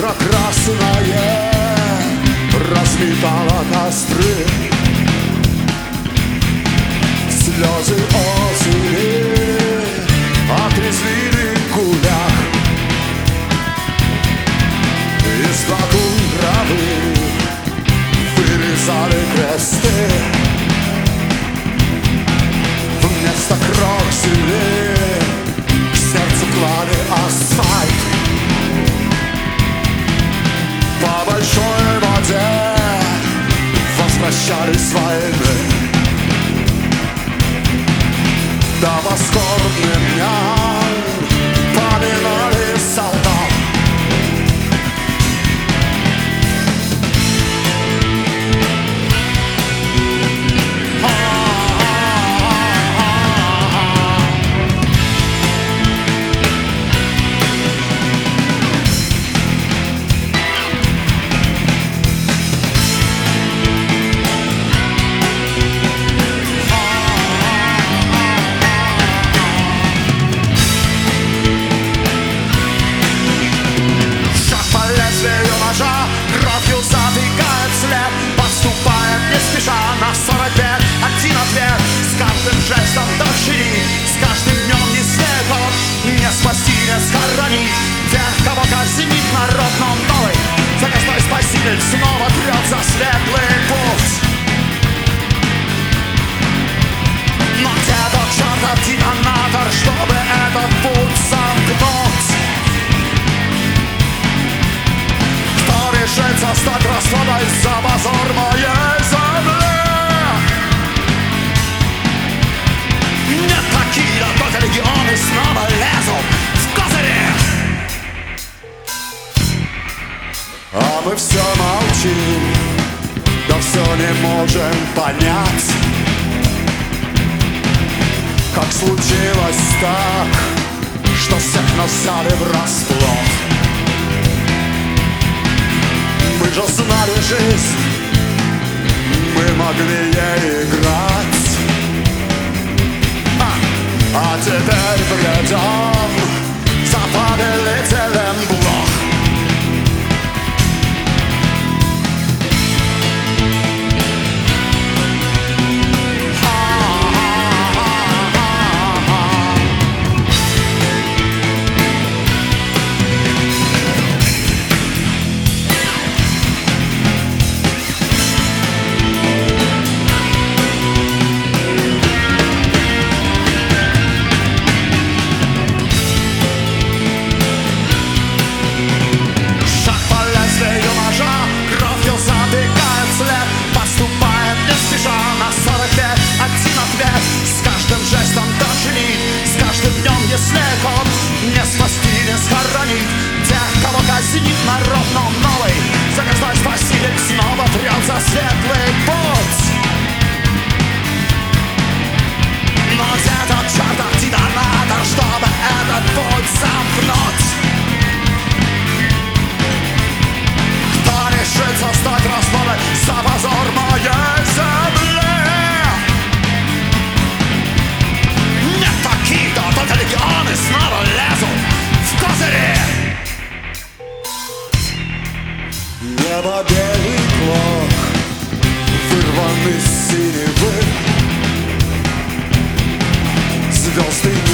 Утро красное разметало костры, слезы осени отрезвили гулях. Из клокун травы вырезали кресты, вместо кроксили к сердцу клали асфальт. По большой воде возвращались с войны, до восходных дня поминали солдат. Кровью затыкает след, поступает не спеша на 45, один ответ. С каждым жестом дочери, с каждым днем не слепот, не спасти, не схоронить тех, кого казнит народ, но новый заказной спаситель снова трет за светлый путь. Но где тот чертов детонатор, чтобы этот путь замкнуть? Решится стать расплатой за позор моей земли. Нет такие, только легионы снова лезут в козыри. А мы все молчим, да все не можем понять, как случилось так, что всех нас взяли врасплох. Мы же знали жизнь, мы могли ей играть, а теперь бредем за повелителем блох. Не спасти, не схоронить тех, кого казнит народ, но новый заказной спаситель снова трет за светлый путь. Но где тот чертов детонатор, чтобы этот путь замкнуть? Кто решится стать расплатой за позор моей земли? Нет таких-то, только легионы снова лезут в козыри. Небо белый клок, вырван из синевы, звезды